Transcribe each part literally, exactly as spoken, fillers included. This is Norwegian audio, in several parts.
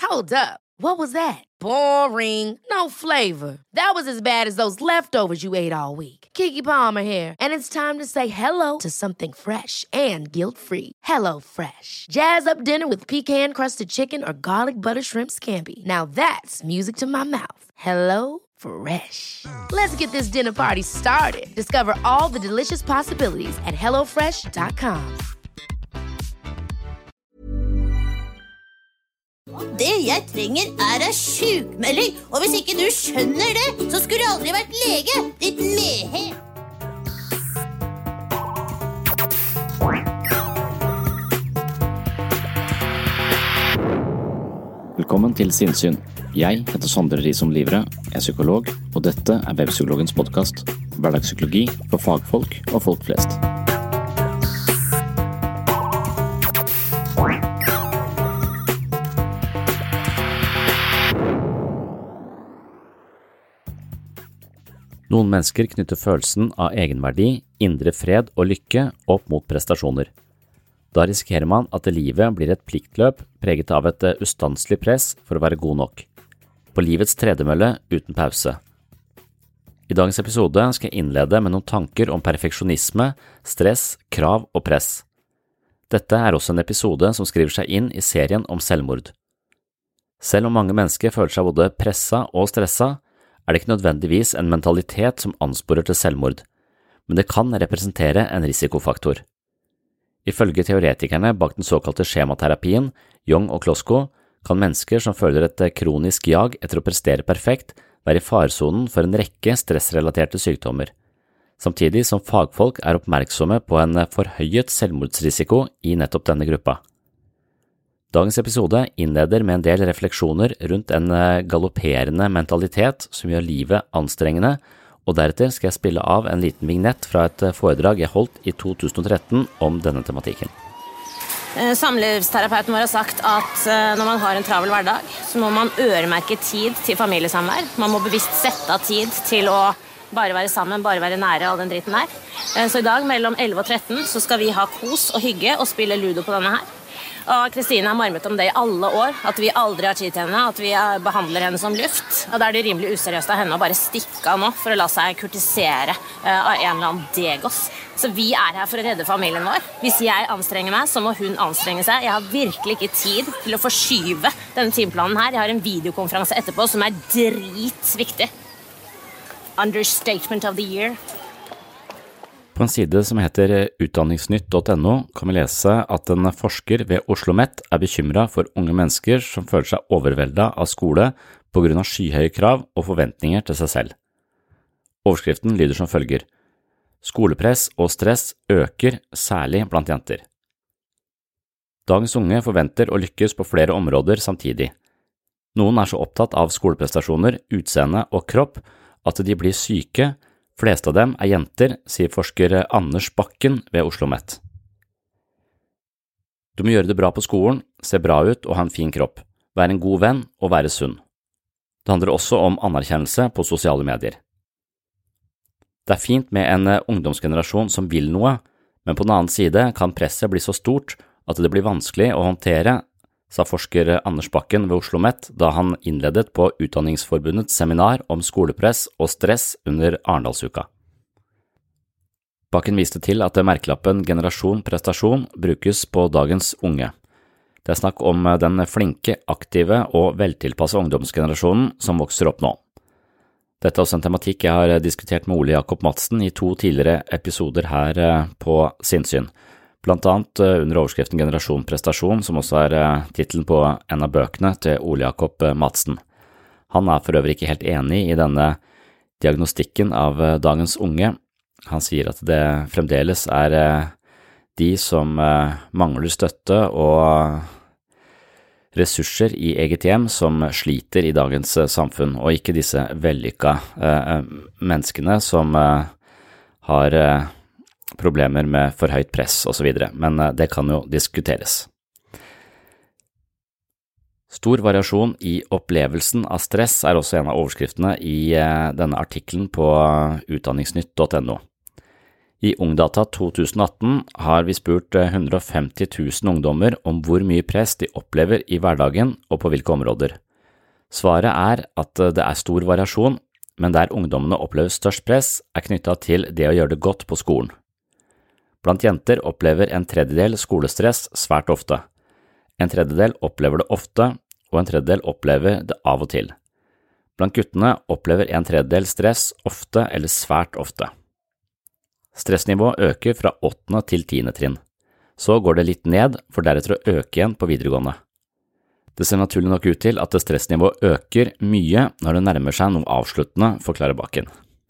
Hold up. What was that? Boring. No flavor. That was as bad as those leftovers you ate all week. Keke Palmer here, and it's time to say hello to something fresh and guilt-free. Hello Fresh. Jazz up dinner with pecan-crusted chicken or garlic butter shrimp scampi. Now that's music to my mouth. Hello Fresh. Let's get this dinner party started. Discover all the delicious possibilities at hello fresh dot com. Det jeg trenger er en sjukmelding, og hvis ikke du skjønner det, så skulle du aldri vært lege, ditt mehe. Velkommen til Sinnsyn. Jeg heter Sondre Risom Livre, er psykolog, og dette er Webpsykologens podcast, hverdagspsykologi for fagfolk og folk flest. Noen mennesker knytter følelsen av egenverdi, indre fred og lykke opp mot prestasjoner. Da risikerer man at livet blir et pliktløp preget av et ustanselig press for å være god nok. På livets tredemølle uten pause. I dagens episode skal jeg innlede med noen tanker om perfeksjonisme, stress, krav og press. Dette er også en episode som skriver seg inn i serien om selvmord. Selv om mange mennesker føler seg både pressa og stressa, er det ikke nødvendigvis en mentalitet som ansporer til selvmord, men det kan representere en risikofaktor. Ifølge teoretikerne bak den såkalte skjematerapien, Jung og Klosko, kan mennesker som føler et kronisk jag etter å prestere perfekt være i faresonen for en rekke stressrelaterte sykdommer, samtidig som fagfolk er oppmerksomme på en forhøyet selvmordsrisiko i nettopp denne gruppa. Dagens episode innleder med en del refleksjoner rundt en galopperende mentalitet som gjør livet anstrengende, og deretter skal jeg spille av en liten vignett fra et foredrag jeg holdt i to tusen og tretten om denne tematikken. Samlivsterapeuten vår har sagt at når man har en travel hverdag, så må man øremerke tid til familiesamvær. Man må bevisst sette av tid til å bare være sammen, bare være nære, all den dritten her. Så i dag mellom elleve og tretten så skal vi ha kos og hygge og spille ludo på denne her. Og Kristine har marmet om det i alle år, at vi aldri har tid til henne, at vi behandler henne som luft. Og da er det rimelig useriøst av henne å bare stikke av nå for å la seg kurtisere av en eller annen degos. Så vi er her for å redde familien vår. Hvis jeg anstrenger meg, så må hun anstrenge seg. Jeg har virkelig ikke tid til å forskyve denne timeplanen her. Jeg har en videokonferanse etterpå som er dritviktig. Understatement of the year. På en side som heter utdanningsnytt punktum no kan vi lese at en forsker ved OsloMet er bekymret for unge mennesker som føler seg overveldet av skole på grunn av skyhøye krav og forventninger til seg selv. Overskriften lyder som følger: Skolepress og stress øker særlig blant jenter. Dagens unge forventer å lykkes på flere områder samtidig. Noen er så opptatt av skoleprestasjoner, utseende og kropp at de blir syke. Flest av dem er jenter, sier forsker Anders Bakken ved OsloMet. Du må gjøre det bra på skolen, se bra ut og ha en fin kropp, være en god venn og være sunn. Det handler også om anerkjennelse på sosiale medier. Det er fint med en ungdomsgenerasjon som vil noe, men på den annen side kan presset bli så stort at det blir vanskelig å håndtere, sa forsker Anders Bakken ved OsloMet da han innledet på Utdanningsforbundets seminar om skolepress og stress under Arendalsuka. Bakken viste til at merkelappen generasjon prestasjon brukes på dagens unge. Det er snakk om den flinke, aktive og veltilpassede ungdomsgenerasjonen som vokser opp nå. Dette er også en tematikk jeg har diskutert med Ole Jakob Madsen i to tidligere episoder her på Sinnsyn. Blant annet under overskriften Generasjon prestasjon, som også er titelen på en av bøkene til Ole Jakob Madsen. Han er for øvrig ikke helt enig i denne diagnostikken av dagens unge. Han sier at det fremdeles er de som mangler støtte og ressurser i eget hjem som sliter i dagens samfunn, og ikke disse vellykka menneskene som har problemer med for høyt press og så videre, men det kan jo diskuteres. Stor variasjon i opplevelsen av stress er også en av overskriftene i denne artikkelen på utdanningsnytt punktum no. I Ungdata to tusen atten har vi spurt hundre og femti tusen ungdommer om hvor mye press de opplever i hverdagen og på hvilke områder. Svaret er at det er stor variasjon, men der ungdommene opplever størst press er knyttet til det å gjøre det godt på skolen. Blant jenter opplever en tredjedel skolestress svært ofte. En tredjedel opplever det ofte, og en tredjedel opplever det av og til. Blant guttene opplever en tredjedel stress ofte eller svært ofte. Stressnivået øker fra åttende til tiende trinn. Så går det litt ned, for deretter å øke igjen på videregående. Det ser naturlig nok ut til at stressnivået øker mye når det nærmer seg noe avsluttende, forklarer Bakken.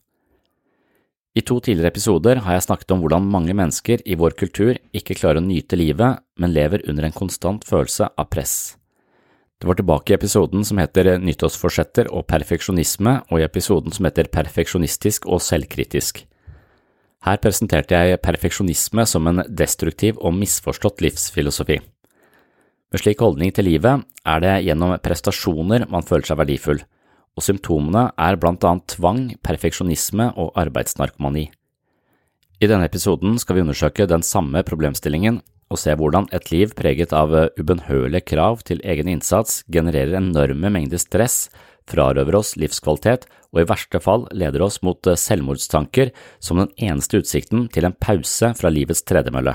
I to tidligere episoder har jeg snakket om hvordan mange mennesker i vår kultur ikke klarer å nyte livet, men lever under en konstant følelse av press. Det var tilbake i episoden som heter Nyttårsforsetter og perfeksjonisme, og i episoden som heter Perfeksjonistisk og selvkritisk. Her presenterte jeg perfeksjonisme som en destruktiv og misforstått livsfilosofi. Med slik holdning til livet er det gjennom prestasjoner man føler seg verdifull, og symptomene er blant annet tvang, perfeksjonisme og arbeidsnarkomani. I denne episoden skal vi undersøke den samme problemstillingen og se hvordan et liv preget av ubønnhørlige krav til egen innsats genererer enorme mengder stress, frarøver oss livskvalitet og i verste fall leder oss mot selvmordstanker som den eneste utsikten til en pause fra livets tredemølle.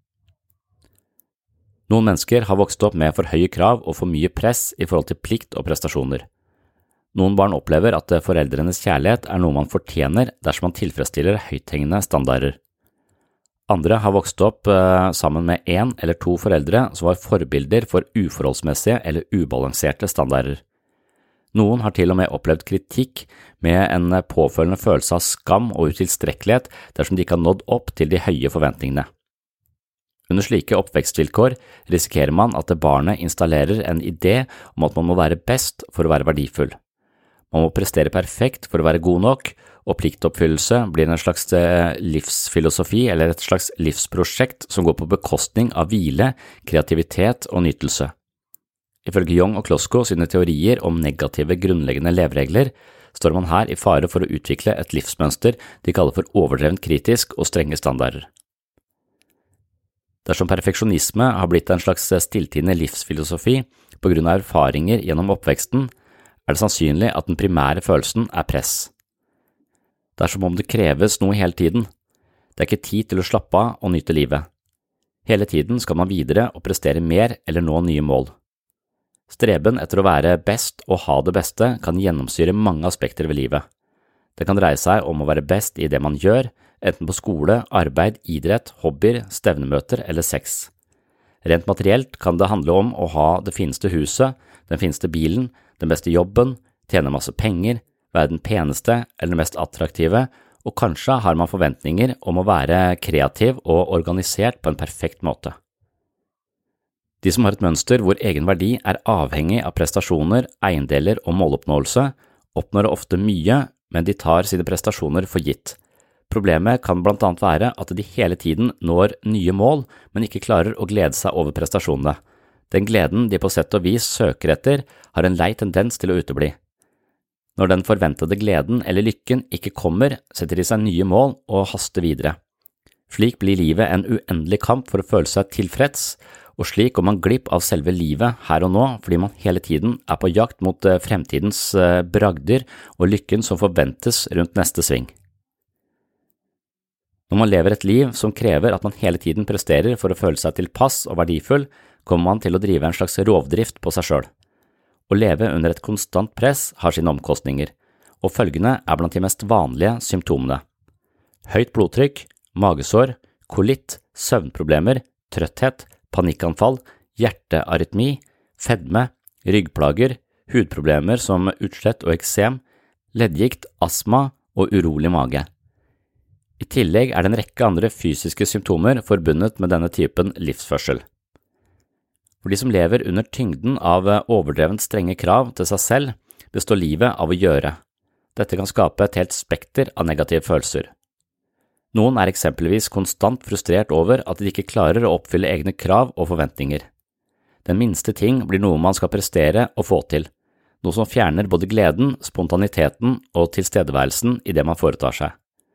Noen mennesker har vokst opp med for høye krav og for mye press i forhold til plikt og prestasjoner. Noen barn opplever at foreldrenes kjærlighet er noe man fortjener dersom man tilfredsstiller høythengende standarder. Andre har vokst opp eh, sammen med en eller to foreldre som var forbilder for uforholdsmessige eller ubalanserte standarder. Noen har til og med opplevd kritikk med en påfølgende følelse av skam og utilstrekkelighet dersom de ikke har nådd opp til de høye forventningene. Under slike oppvekstvilkår risikerer man at barnet installerer en idé om at man må være best for å være verdifull. Man må prestere perfekt for å være god nok, og pliktoppfyllelse blir en slags livsfilosofi eller et slags livsprosjekt som går på bekostning av hvile, kreativitet og nytelse. Ifølge Jung og Klosko sine teorier om negative grunnleggende leveregler står man her i fare for å utvikle et livsmønster de kaller for overdrevent kritisk og strenge standarder. Dersom perfeksjonisme har blitt en slags stilltiende livsfilosofi på grunn av erfaringer gjennom oppveksten, er det sannsynlig at den primære følelsen er press. Det er som om det kreves noe hele tiden. Det er ikke tid til å slappe av og nyte livet. Hele tiden skal man videre og prestere mer eller nå nye mål. Streben etter å være best og ha det beste kan gjennomsyre mange aspekter ved livet. Det kan dreie seg om å være best i det man gjør, enten på skole, arbeid, idrett, hobbyer, stevnemøter eller sex. Rent materielt kan det handle om å ha det fineste huset, den fineste bilen, den beste jobben, tjene masse penger, være den peneste eller den mest attraktive, og kanskje har man forventninger om å være kreativ og organisert på en perfekt måte. De som har et mønster hvor egen verdi er avhengig av prestasjoner, eiendeler og måloppnåelse, oppnår ofte mye, men de tar sine prestasjoner for gitt. Problemet kan blant annet være at de hele tiden når nye mål, men ikke klarer å glede seg over prestasjonene. Den gleden de på sett og vis søker etter, har en lei tendens til å utebli. Når den forventede gleden eller lykken ikke kommer, setter de seg nye mål og haster videre. Slik blir livet en uendelig kamp for å føle seg tilfreds, og slik går man glipp av selve livet her og nå fordi man hele tiden er på jakt mot fremtidens bragder og lykken som forventes rundt neste sving. Når man lever et liv som krever at man hele tiden presterer for å føle seg tilpass og verdifull, kommer man til å drive en slags rovdrift på seg selv. Å leve under et konstant press har sine omkostninger, og følgende er blant de mest vanlige symptomene. Høyt blodtrykk, magesår, kolitt, søvnproblemer, trøtthet, panikkanfall, hjertearytmi, fedme, ryggplager, hudproblemer som utslett og eksem, leddgikt, astma og urolig mage. I tillegg er det en rekke andre fysiske symptomer forbundet med denne typen livsførsel. For de som lever under tyngden av overdrevent strenge krav til seg selv, består livet av å gjøre. Dette kan skape et helt spekter av negative følelser. Noen er eksempelvis konstant frustrert over at de ikke klarer å oppfylle egne krav og forventninger. Den minste ting blir noe man skal prestere og få til, noe som fjerner både gleden, spontaniteten og tilstedeværelsen i det man foretar seg.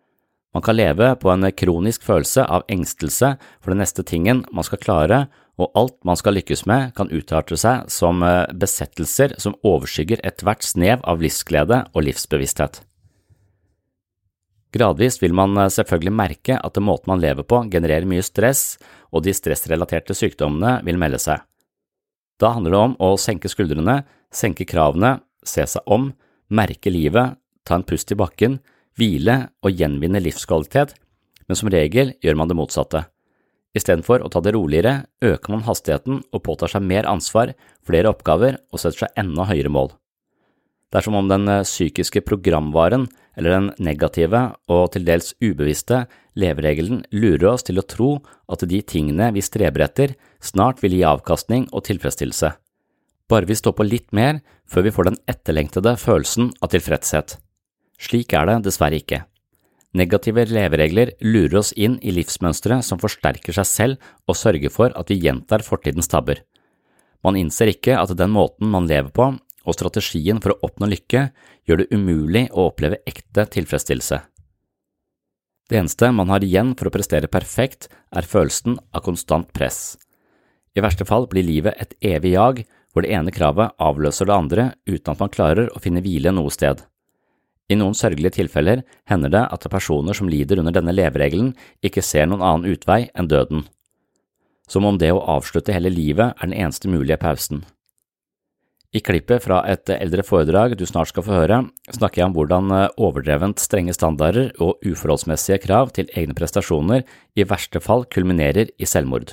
Man kan leve på en kronisk følelse av engstelse for den neste tingen man skal klare, og alt man skal lykkes med kan utarte seg som besettelser som overskygger et hvert snev av livsglede og livsbevissthet. Gradvis vil man selvfølgelig merke at det måten man lever på genererer mye stress, og de stressrelaterte sykdommene vil melde seg. Da handler det om å senke skuldrene, senke kravene, se seg om, merke livet, ta en pust i bakken, hvile og gjenvinne livskvalitet, men som regel gjør man det motsatte. I stedet for å ta det roligere, øker man hastigheten og påtar seg mer ansvar, flere oppgaver og setter seg enda høyere mål. Det er som om den psykiske programvaren, eller den negative og til dels ubevisste leveregelen lurer oss til å tro at de tingene vi streber etter snart vil gi avkastning og tilfredsstillelse. Bare vi står på litt mer før vi får den etterlengtede følelsen av tilfredshet. Slik er det dessverre ikke. Negative leveregler lurer oss inn i livsmønstre som forsterker seg selv og sørger for at vi gjentar fortidens tabber. Man innser ikke at den måten man lever på, og strategien for å oppnå lykke gjør det umulig å oppleve ekte tilfredsstillelse. Det eneste man har igjen for å prestere perfekt er følelsen av konstant press. I verste fall blir livet et evig jag, hvor det ene kravet avløser det andre uten at man klarer å finne hvile noe sted. I noen sørgelige tilfeller hender det at personer som lider under denne leveregelen ikke ser noen annen utvei enn døden. Som om det å avslutte hele livet er den eneste mulige pausen. I klippet fra et eldre foredrag du snart skal få høre, snakker jeg om hvordan overdrevent strenge standarder og uforholdsmessige krav til egne prestasjoner i verste fall kulminerer i selvmord.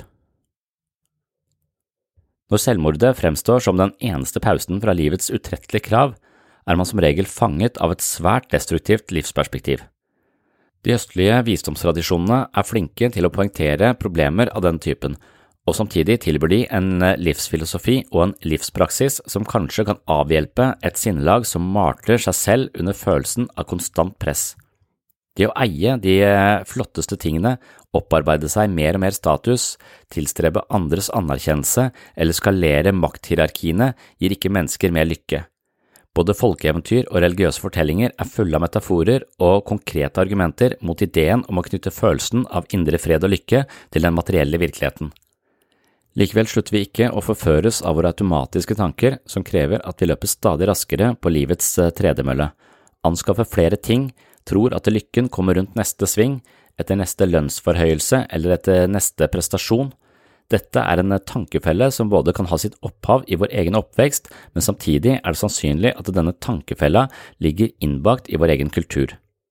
Når selvmordet fremstår som den eneste pausen fra livets utrettelige krav, er man som regel fanget av et svært destruktivt livsperspektiv. De østlige visdomstradisjonene er flinke til å poengtere problemer av den typen, og samtidig tilbyr de en livsfilosofi og en livspraksis som kanskje kan avhjelpe et sinnelag som martrer seg selv under følelsen av konstant press. Det å eie de flotteste tingene, opparbeide seg mer og mer status, tilstrebe andres anerkjennelse eller skalere makthierarkiene gir ikke mennesker mer lykke. Både folkeeventyr og religiøse fortellinger er fulle av metaforer og konkrete argumenter mot ideen om å knytte følelsen av indre fred og lykke til den materielle virkeligheten. Likevel slutter vi ikke å forføres av våre automatiske tanker som krever at vi løper stadig raskere på livets tredemølle, anskaffer flere ting, tror at lykken kommer rundt neste sving, etter neste lønnsforhøyelse eller etter neste prestasjon. Dette er en tankefelle som både kan ha sitt opphav i vår egen oppvekst, men samtidig er det sannsynlig at denne tankefella ligger innbakt i vår egen kultur.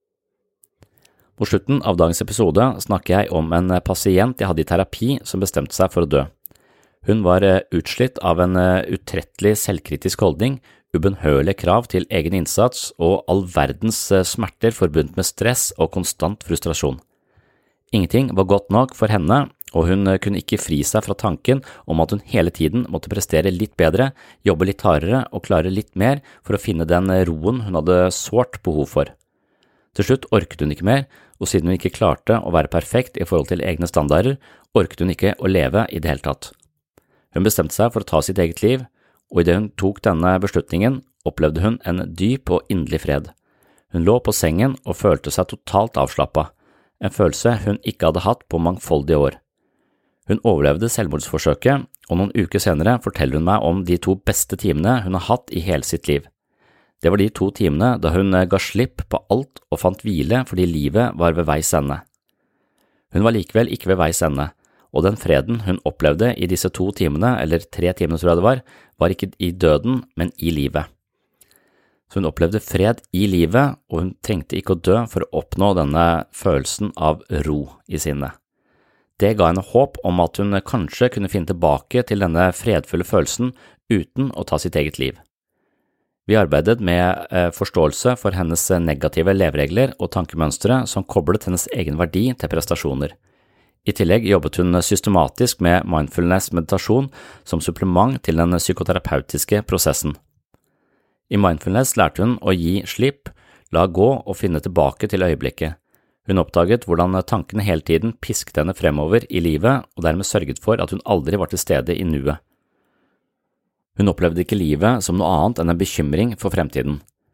På slutten av dagens episode snakker jeg om en pasient jeg hadde i terapi som bestemte seg for å dø. Hun var utslitt av en utrettelig selvkritisk holdning, ubønnhørlige krav til egen innsats og all verdens smerter forbundet med stress og konstant frustrasjon. Ingenting var godt nok for henne, og hun kunne ikke fri seg fra tanken om at hun hele tiden måtte prestere litt bedre, jobbe litt hardere og klare litt mer for å finne den roen hun hadde sårt behov for. Til slutt orket hun ikke mer, og siden hun ikke klarte å være perfekt i forhold til egne standarder, orket hun ikke å leve i det hele tatt. Hun bestemte seg for å ta sitt eget liv, og i det hun tok denne beslutningen, opplevde hun en dyp og inderlig fred. Hun lå på sengen og følte seg totalt avslappet, en følelse hun ikke hadde hatt på mangfoldige år. Hun overlevde selvmordsforsøket, og noen uker senere forteller hun meg om de to beste timene hun har hatt i hele sitt liv. Det var de to timene da hun ga slipp på alt og fant hvile fordi livet var ved veis ende. Hun var likevel ikke ved veis ende, og den freden hun opplevde i disse to timene, eller tre timene tror jeg det var, var ikke i døden, men i livet. Så hun opplevde fred i livet, og hun trengte ikke å dø for å oppnå denne følelsen av ro i sinnet. Det ga henne håp om at hun kanskje kunne finne tilbake til denne fredfulle følelsen uten å ta sitt eget liv. Vi arbeidet med forståelse for hennes negative leveregler og tankemønstre som koblet hennes egen verdi til prestasjoner. I tillegg jobbet hun systematisk med mindfulness-meditasjon som supplement til den psykoterapeutiske prosessen. I mindfulness lærte hun å gi slipp, la gå og finne tilbake til øyeblikket. Hun oppdaget hvordan tankene hele tiden pisket henne fremover i livet og dermed sørget for at hun aldri var til stede i nuet. Hun opplevde ikke livet som noe annet enn en bekymring for fremtiden.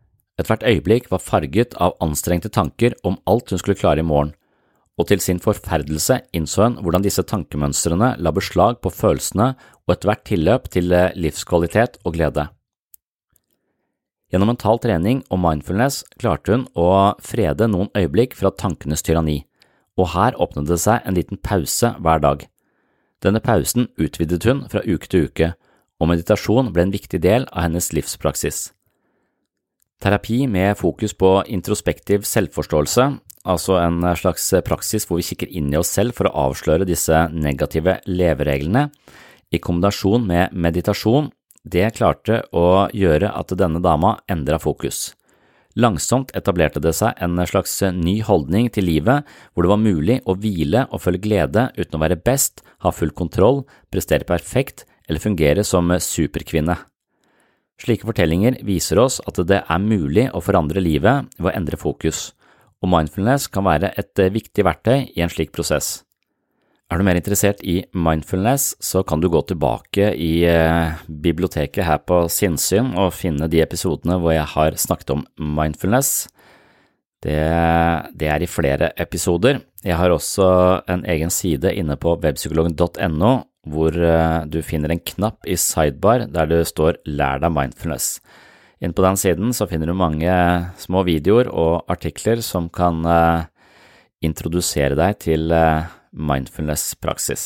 Et hvert øyeblikk var farget av anstrengte tanker om alt hun skulle klare i morgen, og til sin forferdelse innså hun hvordan disse tankemønstrene la beslag på følelsene og et hvert tilløp til livskvalitet og glede. Gjennom mental trening og mindfulness klarte hun å frede noen øyeblikk fra tankenes tyranni, og her åpnet det seg en liten pause hver dag. Denne pausen utvidet hun fra uke til uke, og meditasjon ble en viktig del av hennes livspraksis. Terapi med fokus på introspektiv selvforståelse, altså en slags praksis hvor vi kikker inn i oss selv for å avsløre disse negative levereglene, i kombinasjon med meditasjon, det klarte å gjøre at denne dama endret fokus. Langsomt etablerte det seg en slags ny holdning til livet, hvor det var mulig å hvile og føle glede uten å være best, ha full kontroll, prestere perfekt eller fungere som superkvinne. Slike fortellinger viser oss at det er mulig å forandre livet ved å endre fokus, og mindfulness kan være et viktig verktøy i en slik prosess. Er du mer interessert i mindfulness, så kan du gå tilbake i biblioteket her på Sinnsyn og finne de episodene hvor jeg har snakket om mindfulness. Det, det er i flere episoder. Jeg har også en egen side inne på webpsykologen punktum no, hvor du finner en knapp i sidebar der det står «Lær deg mindfulness». Inne på den siden så finner du mange små videoer og artikler som kan introdusere deg til mindfulness-praksis.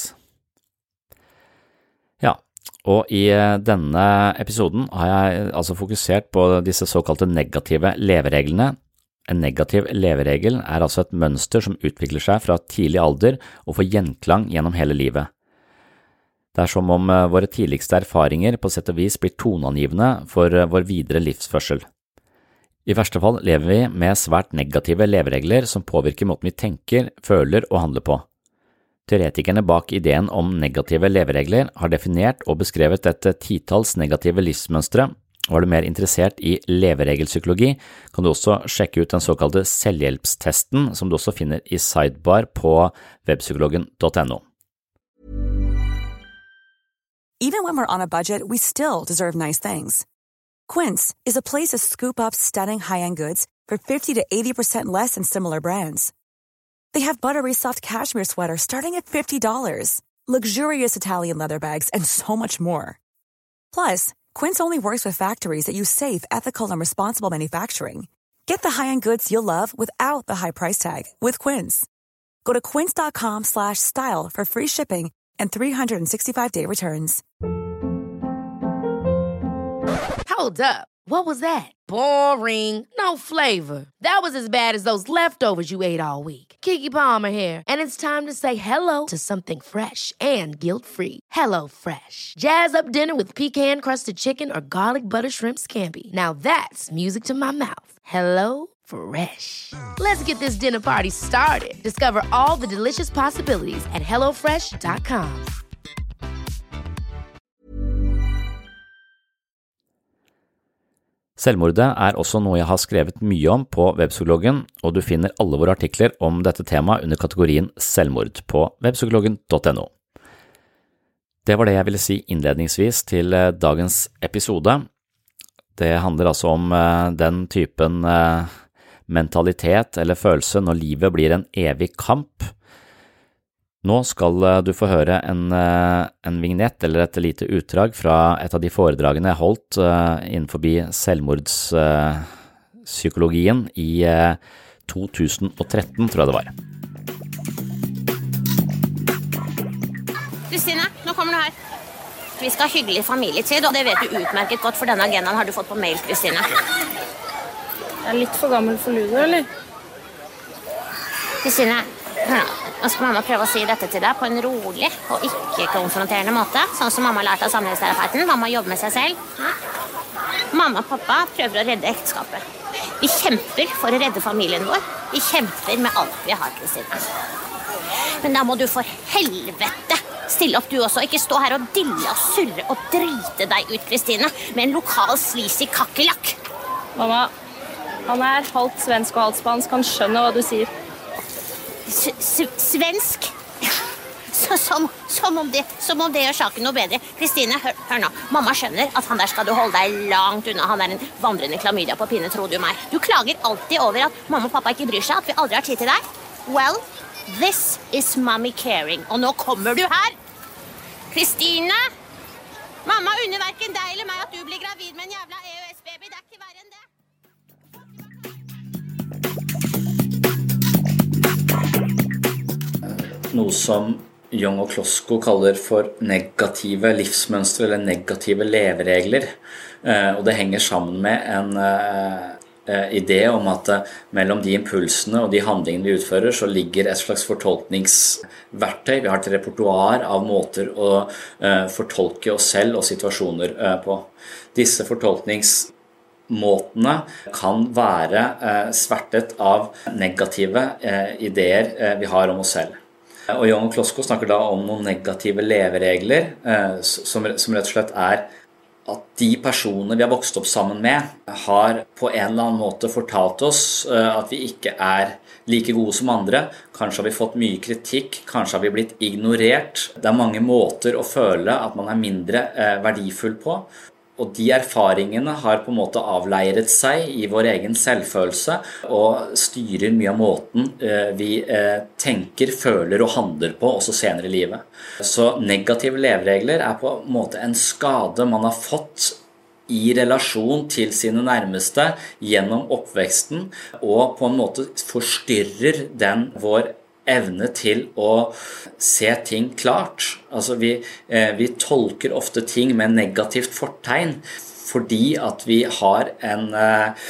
Ja, og i denne episoden har jeg altså fokusert på disse såkalte negative levereglene. En negativ leveregel er altså et mønster som utvikler seg fra tidlig alder og får gjenklang gjennom hele livet. Det er som om våre tidligste erfaringer på sett og vis blir toneangivende for vår videre livsførsel. I verste fall lever vi med svært negative leveregler som påvirker måten vi tenker, føler og handler på. Teoretikerne bak ideen om negative leveregler har definert og beskrevet et titalls negative livsmønstre. Var du mer interessert i leveregelpsykologi, kan du også sjekke ut den såkalte selvhjelpstesten som du også finner i sidebar på webpsykologen punktum no. Even when we're on a budget, we still deserve nice things. Quince is a place to scoop up stunning high-end goods for fifty to eighty percent less than similar brands. They have buttery soft cashmere sweaters starting at fifty dollars, luxurious Italian leather bags, and so much more. Plus, Quince only works with factories that use safe, ethical, and responsible manufacturing. Get the high-end goods you'll love without the high price tag with Quince. Go to quince.com slash style for free shipping and three sixty-five day returns. Hold up. What was that? Boring. No flavor. That was as bad as those leftovers you ate all week. Keke Palmer here, and it's time to say hello to something fresh and guilt-free. Hello Fresh. Jazz up dinner with pecan-crusted chicken or garlic butter shrimp scampi. Now that's music to my mouth. Hello Fresh. Let's get this dinner party started. Discover all the delicious possibilities at hello fresh dot com. Selvmordet er også noe jeg har skrevet mye om på webpsykologen, og du finner alle våre artikler om dette temaet under kategorien selvmord på webpsykologen punktum no. Det var det jeg ville si innledningsvis til dagens episode. Det handler altså om den typen mentalitet eller følelse når livet blir en evig kamp. Nå skal du få høre en, en vignett eller et lite utdrag fra et av de foredragene jeg holdt innenfor selvmordspsykologien i to tusen og tretten, tror jeg det var. Kristine, nå kommer du her. Vi skal ha hyggelig familietid, og det vet du utmerket godt, for denne agendaen har du fått på mail, Kristine. Jeg er litt for gammel for Ludo, eller? Kristine, hør nå. Nå skal mamma prøve å si dette til deg på en rolig og ikke-konfronterende måte, sånn som mamma har lært av samlivsterapeuten. Mamma jobber med seg selv. Mamma og pappa prøver å redde ekteskapet. Vi kjemper for å redde familien vår. Vi kjemper med alt vi har, Kristine. Men da må du for helvete stille opp du også, ikke stå her og dille og surre og drite deg ut, Kristine, med en lokal sleazy kakkelakk. Mamma, han er halvt svensk og halvt spansk, han skjønner hva du sier. S- s- svensk? Så som Som om det, som om det gjør saken noe bedre. Kristine, hør, hør nå. Mamma skjønner at han der skal du holde deg langt unna. Han er en vandrende klamydia på pinne, tror du meg. Du klager alltid over at mamma og pappa ikke bryr seg, at vi aldri har tid til deg. Well, this is mommy caring. Og nå kommer du her. Kristine! Mamma unner hverken deg eller meg at du blir gravid med en jævla E Ø S-baby. Det er ikke verre enn det. Noe som Jung og Klosko kaller for negative livsmønstre eller negative leveregler. Og det henger sammen med en idé om at mellom de impulsene og de handlingene vi utfører, så ligger et slags fortolkningsverktøy. Vi har et repertoar av måter å fortolke oss selv og situasjoner på. Disse fortolknings måtene kan være svertet av negative ideer vi har om oss selv. Og Jung og Klosko snakker da om noen negative leveregler, som, som rett og slett er at de personer vi har vokst opp sammen med, har på en eller annen måte fortalt oss at vi ikke er like gode som andre. Kanskje har vi fått mye kritikk, kanskje har vi blitt ignorert. Det er mange måter å føle at man er mindre verdifull på. Og de erfaringene har på en måte avleiret seg i vår egen selvfølelse og styrer mye av måten vi tenker, føler og handler på også senere i livet. Så negative leveregler er på en måte en skade man har fått i relasjon til sine nærmeste gjennom oppveksten, og på en måte forstyrrer den vår evne til å se ting klart. Altså vi, eh, vi tolker ofte ting med negativt fortegn fordi at vi har en, eh,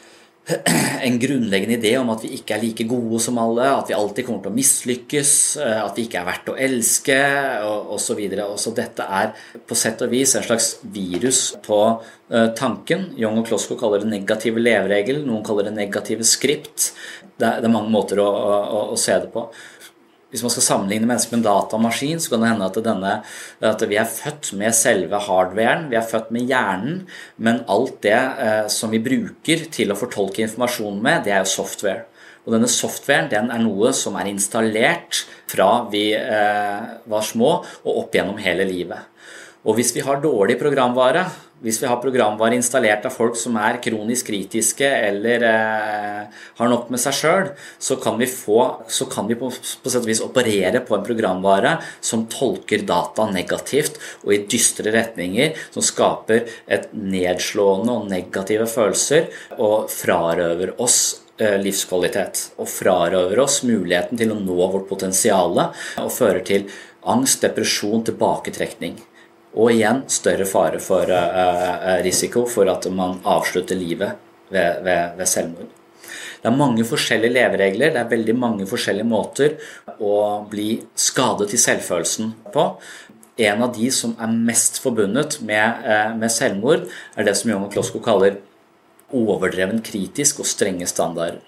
en grunnleggende idé om at vi ikke er like gode som alle, at vi alltid kommer til å mislykkes, eh, at vi ikke er verdt å elske, og, og så videre. Og så dette er på sett og vis en slags virus på eh, tanken. Jung og Klosko kaller det negative leveregel, noen kaller det negative skript. Det er, det er mange måter å, å, å se det på. Hvis man skal sammenligne mennesker med en datamaskin, så kan det hende at, denne, at vi er født med selve hardwaren, vi er født med hjernen, men alt det eh, som vi bruker til å fortolke informasjon med, det er jo software. Og denne softwaren, den er noe som er installert fra vi eh, var små og opp gjennom hele livet. Og hvis vi har dårlig programvare, hvis vi har programvare installert av folk som er kronisk kritiske eller eh, har nok med seg selv, så kan vi, få, så kan vi på, på sett og vis operere på en programvare som tolker data negativt og i dystre retninger, som skaper et nedslående og negative følelser og frarøver oss eh, livskvalitet og frarøver oss muligheten til å nå vårt potensiale og fører til angst, depresjon, tilbaketrekning. Og igjen større fare for uh, risiko for at man avslutter livet ved, ved, ved selvmord. Det er mange forskjellige leveregler, det er veldig mange forskjellige måter å bli skadet i selvfølelsen på. En av de som er mest forbundet med, uh, med selvmord er det som Jung og Klosko kaller overdreven kritisk og strenge standarder.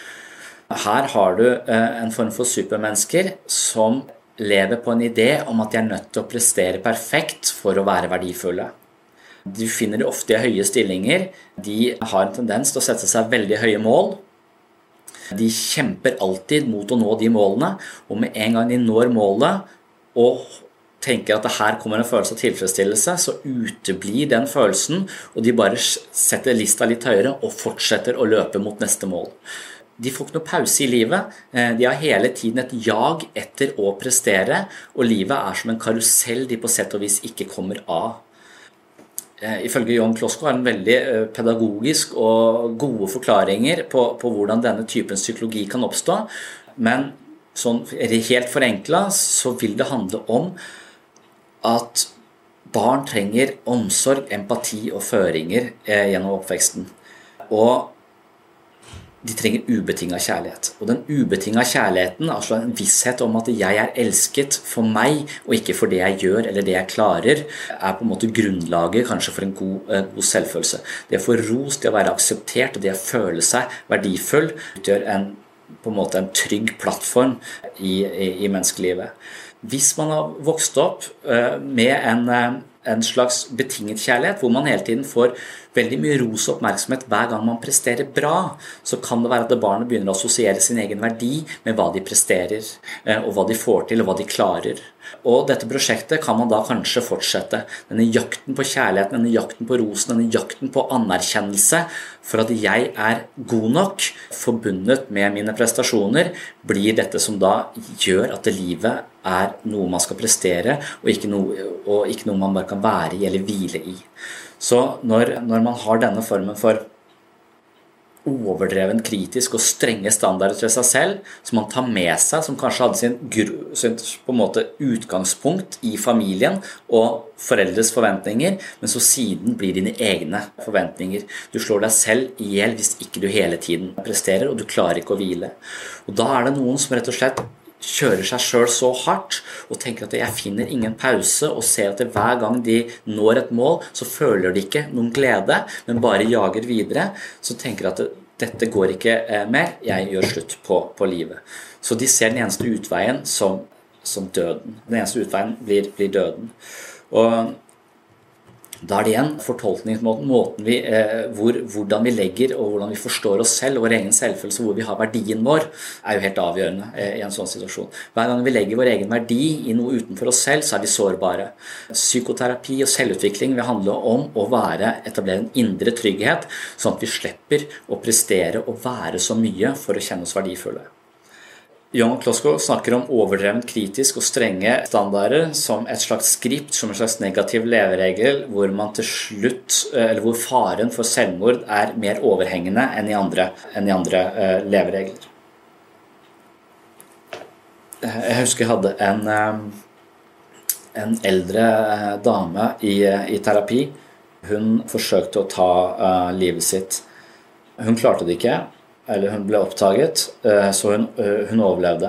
Her har du uh, en form for supermennesker som lever på en idé om at de er nødt til å prestere perfekt for å være verdifulle. Du finner de ofte i høye stillinger, de har en tendens til å sette seg veldig høye mål. De kjemper alltid mot å nå de målene, og med en gang de når målet og tenker at det her kommer en følelse av tilfredsstillelse, så uteblir den følelsen, og de bare setter lista litt høyere og fortsetter å løpe mot neste mål. De får ikke noe pause i livet, de har hele tiden et jag etter å prestere, og livet er som en karusell de på sett og vis ikke kommer av. Ifølge Jung Klosko har en veldig pedagogisk og gode forklaringer på, på hvordan denne typen psykologi kan oppstå, men sånn helt forenklet så vil det handle om at barn trenger omsorg, empati og føringer gjennom oppveksten, og de trenger ubetinget kjærlighet. Og den ubetinget kjærligheten, altså en visshet om at jeg er elsket for meg, og ikke for det jeg gjør eller det jeg klarer, er på en måte grunnlaget kanskje for en god, uh, god selvfølelse. Det å få ros, det å være akseptert, og det å føle seg verdifull, utgjør en, på en måte en trygg plattform i, i, i menneskelivet. Hvis man har vokst opp uh, med en, uh, en slags betinget kjærlighet, hvor man hele tiden får veldig mye ros og oppmerksomhet hver gang man presterer bra, så kan det være at barnet begynner å assosiere sin egen verdi med hva de presterer, og hva de får til, og hva de klarer. Og dette prosjektet kan man da kanskje fortsette. Denne jakten på kjærligheten, denne jakten på rosen, denne jakten på anerkjennelse for at jeg er god nok, forbundet med mine prestasjoner, blir dette som da gjør at livet er noe man skal prestere, og ikke noe, og ikke noe man bare kan være i eller hvile i. Så når, når man har denne formen for overdreven kritisk og strenge standarder til seg selv, som man tar med seg, som kanskje hadde sin, sin på en måte utgangspunkt i familien og foreldres forventninger, men så siden blir dine egne forventninger. Du slår deg selv ihjel hvis ikke du hele tiden presterer, og du klarer ikke å hvile. Og da er det noen som rett og slett kjører seg selv så hardt og tenker at jeg finner ingen pause og ser at hver gang de når et mål så føler de ikke noen glede, men bare jager videre, så tenker at dette går ikke mer, jeg gjør slutt på, på livet. Så de ser den eneste utveien som, som døden. Den eneste utveien blir, blir døden. Og da er det igjen fortolkningsmåten, måten vi, eh, hvor, hvordan vi legger og hvordan vi forstår oss selv og vår egen selvfølelse, hvor vi har verdien vår, er jo helt avgjørende eh, i en sånn situasjon. Hver gang vi legger vår egen verdi i noe utenfor oss selv, så er vi sårbare. Psykoterapi og selvutvikling vil handle om å være, etablere en indre trygghet, sånn at vi slipper å prestere og være så mye for å kjenne oss verdifulle. Young og Klosko snakker om overdreven kritisk og strenge standarder som et slags skript, som en slags negativ leveregel, hvor man til slutt, eller hvor faren for selvmord er mer overhengende enn i andre, enn i andre uh, leveregler. Jeg husker jeg hadde en, um, en eldre dame i, i terapi. Hun forsøkte å ta uh, livet sitt. Hun klarte det ikke. Eller hun ble oppdaget, så hun, hun overlevde.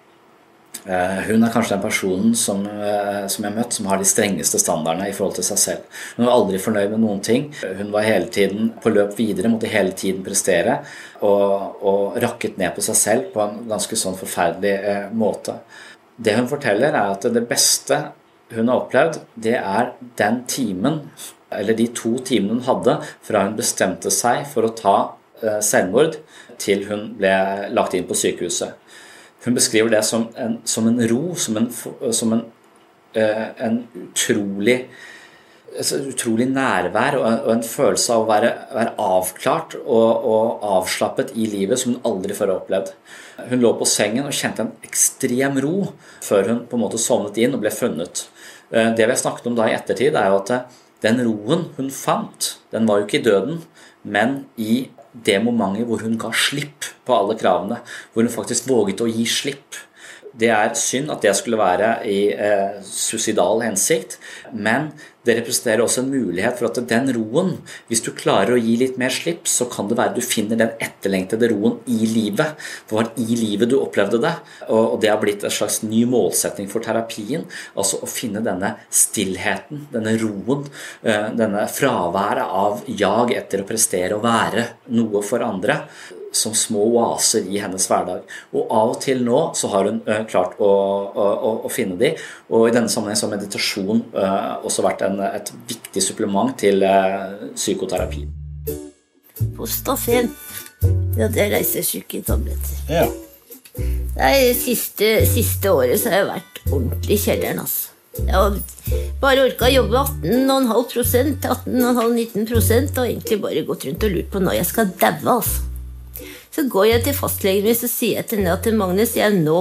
Hun er kanskje den personen som, som jeg har møtt, som har de strengeste standardene i forhold til seg selv. Hun var aldri fornøyd med noen ting. Hun var hele tiden på løp videre, måtte hele tiden prestere, og, og rakket ned på seg selv på en ganske sånn forferdelig eh, måte. Det hun forteller er at det beste hun har opplevd, det er den timen, eller de to timene hun hadde, fra hun bestemte seg for å ta eh, selvmord, til hun ble lagt inn på sykehuset. Hun beskriver det som en, som en ro, som en, som en, en utrolig, utrolig nærvær og en, og en følelse av å være, være avklart og, og avslappet i livet som hun aldri før har opplevd. Hun lå på sengen og kjente en ekstrem ro før hun på en måte sovnet inn og ble funnet. Det vi har snakket om da i ettertid er jo at den roen hun fant, den var jo ikke i døden, men i det momentet hvor hun ga slipp på alle kravene, hvor hun faktisk våget å gi slipp. Det er synd at det skulle være i eh, suicidal hensikt, men det representerer også en mulighet for at den roen, hvis du klarer å gi litt mer slipp, så kan det være at du finner den etterlengtede roen i livet. For det var i livet du opplevde det, og det har blitt en slags ny målsetning for terapien, altså å finne denne stillheten, denne roen, eh, denne fraværet av jag etter å prestere og være noe for andre, som små oaser i hennes hverdag. Og av og til nå så har hun uh, klart å, å, å finne de, og i denne sammenheng så har meditasjon uh, også vært en, et viktig supplement til uh, psykoterapi. Postafen, ja, det er reisesyke tabletter. Ja. Det er siste, siste året så har jeg vært ordentlig i kjelleren, altså. Jeg har bare orket å jobbe atten komma fem prosent, atten komma fem til nitten prosent, og egentlig bare gått rundt og lurt på når jeg skal daue, altså. Så går jeg til fastlegen min, så sier jeg til henne at Magnus, jeg nå,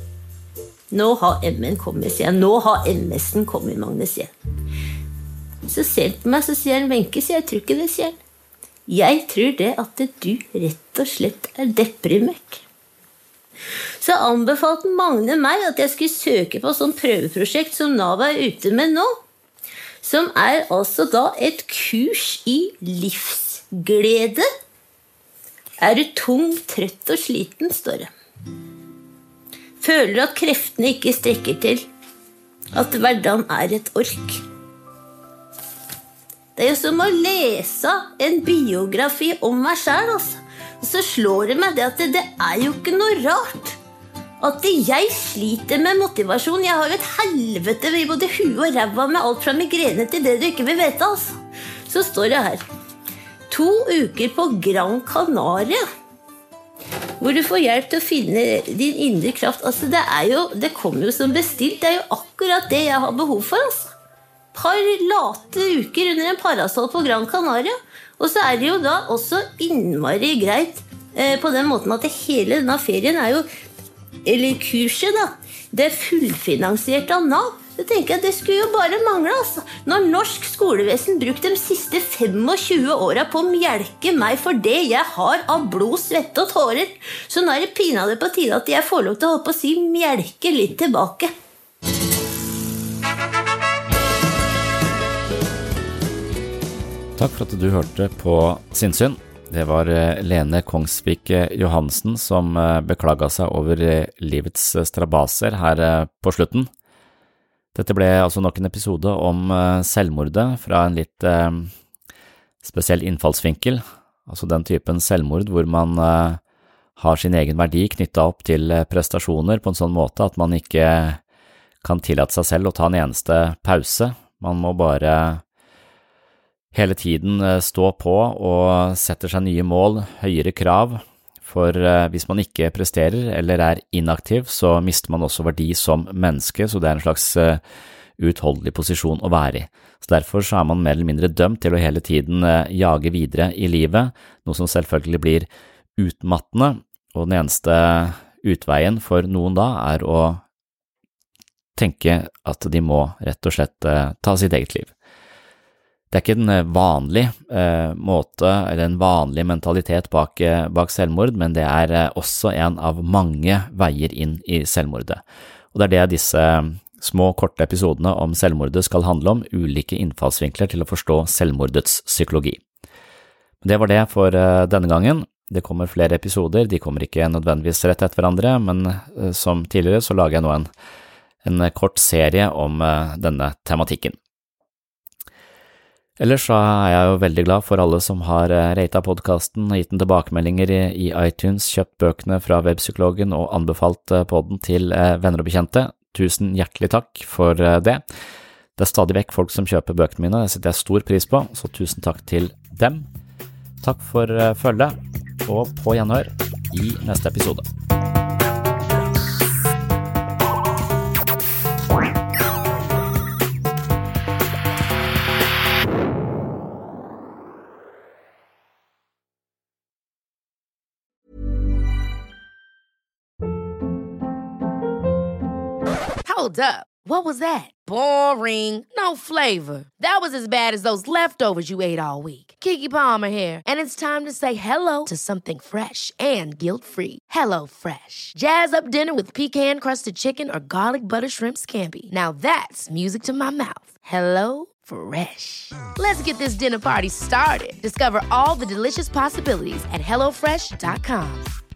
nå har M N kommet, sier jeg. Nå har M S-en kommet, Magnus, sier jeg. Så ser han på meg, så sier han, Wenche, sier jeg, tror ikke det, sier han. Jeg tror det at du rett og slett er deprimert. Så anbefalte Magne meg at jeg skulle søke på sånn prøveprosjekt som Nav er ute med nå, som er altså da et kurs i livsglede. Er du tung, trøtt og sliten, står det. Føler du at kreftene ikke strekker til? At hverdagen er et ork? Det er jo som å lese en biografi om meg selv, altså. Og så slår det meg det at det, det er jo ikke noe rart at jeg sliter med motivasjon. Jeg har jo et helvete i både huet og ræva med alt fra migrene til det du ikke vil vite, altså. Så står det her. To uker på Gran Canaria, hvor du får hjelp til å finne din indre kraft. Altså, det er jo, det kommer jo som bestilt. Det er jo akkurat det jeg har behov for, altså. Par late uker under en parasol på Gran Canaria. Og så er det jo da også innmari greit eh, på den måten at det hele denne ferien er jo, eller kurset da, det er fullfinansiert av Nav. Jeg tenker at det skulle jo bare mangle, altså. Når norsk skolevesen brukte de siste tjuefem åra på å mjelke meg for det jeg har av blod, svette og tårer, så nå er det pinadø på tide at jeg får lov til å holde på å si mjelke litt tilbake. Takk for at du hørte på Sinnsyn. Det var Lene Kongsvik Johansen som beklaget seg over livets strabaser her på slutten. Dette ble altså nok en episode om selvmordet fra en litt eh, spesiell innfallsvinkel, altså den typen selvmord hvor man eh, har sin egen verdi knyttet opp til prestasjoner på en sånn måte at man ikke kan tillate seg selv å ta en eneste pause. Man må bare hele tiden stå på og setter seg nye mål, høyere krav, for hvis man ikke presterer eller er inaktiv, så mister man også verdi som menneske, så det er en slags utholdelig posisjon å være i. Så derfor så er man mer eller mindre dømt til å hele tiden jage videre i livet, noe som selvfølgelig blir utmattende, og den eneste utveien for noen da er å tenke at de må rett og slett ta sitt eget liv. Det er ikke en vanlig eh, måte eller en vanlig mentalitet bak, bak selvmord, men det er eh, også en av mange veier inn i selvmordet. Og det er det disse små, korte episodene om selvmordet skal handle om, ulike innfallsvinkler til å forstå selvmordets psykologi. Det var det for eh, denne gangen. Det kommer flere episoder, de kommer ikke nødvendigvis rett etter hverandre, men eh, som tidligere så lager jeg nå en, en kort serie om eh, denne tematikken. Ellers så er jeg jo veldig glad for alle som har ratet podcasten og gitt den tilbakemeldinger i, i iTunes, kjøpt bøkene fra Webpsykologen og anbefalt podden til venner og bekjente. Tusen hjertelig takk for det. Det er stadig vekk folk som kjøper bøkene mine, det setter jeg stor pris på, så tusen takk til dem. Takk for følget, og på gjenhør i neste episode. Hold up. What was that? Boring. No flavor. That was as bad as those leftovers you ate all week. Keke Palmer here, and it's time to say hello to something fresh and guilt-free. Hello Fresh. Jazz up dinner with pecan-crusted chicken or garlic butter shrimp scampi. Now that's music to my mouth. Hello Fresh. Let's get this dinner party started. Discover all the delicious possibilities at hello fresh dot com.